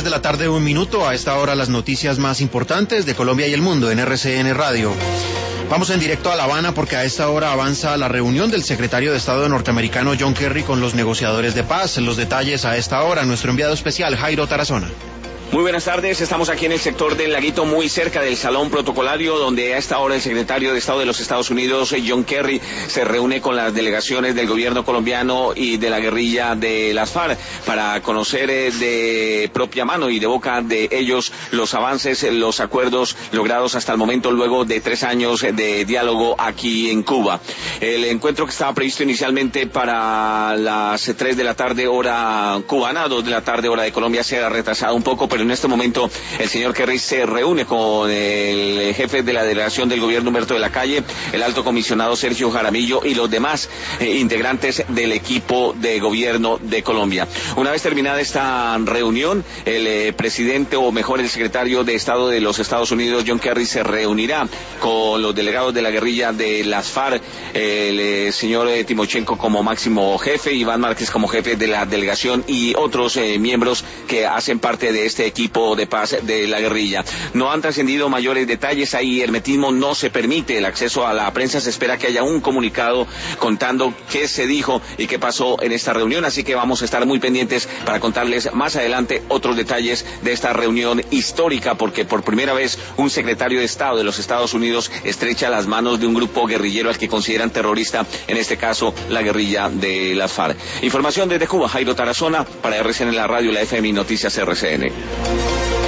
3 de la tarde, 1 minuto. A esta hora las noticias más importantes de Colombia y el mundo en RCN Radio. Vamos en directo a La Habana porque a esta hora avanza la reunión del secretario de Estado norteamericano John Kerry con los negociadores de paz. Los detalles a esta hora, nuestro enviado especial Jairo Tarazona. Muy buenas tardes, estamos aquí en el sector del Laguito, muy cerca del salón protocolario, donde a esta hora el secretario de Estado de los Estados Unidos, John Kerry, se reúne con las delegaciones del gobierno colombiano y de la guerrilla de las FARC para conocer de propia mano y de boca de ellos los avances, los acuerdos logrados hasta el momento luego de 3 años de diálogo aquí en Cuba. El encuentro que estaba previsto inicialmente para las 3 de la tarde hora cubana, 2 de la tarde hora de Colombia, se ha retrasado un poco, pero en este momento el señor Kerry se reúne con el jefe de la delegación del gobierno Humberto de la Calle, el alto comisionado Sergio Jaramillo y los demás integrantes del equipo de gobierno de Colombia. Una vez terminada esta reunión, el presidente, o mejor el secretario de Estado de los Estados Unidos, John Kerry, se reunirá con los delegados de la guerrilla de las FARC, el señor Timochenko como máximo jefe, Iván Márquez como jefe de la delegación y otros miembros que hacen parte de este equipo de paz de la guerrilla. No han trascendido mayores detalles, hay hermetismo, no se permite el acceso a la prensa, se espera que haya un comunicado contando qué se dijo y qué pasó en esta reunión, así que vamos a estar muy pendientes para contarles más adelante otros detalles de esta reunión histórica, porque por primera vez un secretario de Estado de los Estados Unidos estrecha las manos de un grupo guerrillero al que consideran terrorista, en este caso la guerrilla de las FARC. Información desde Cuba, Jairo Tarazona, para RCN La Radio y la FM Noticias RCN.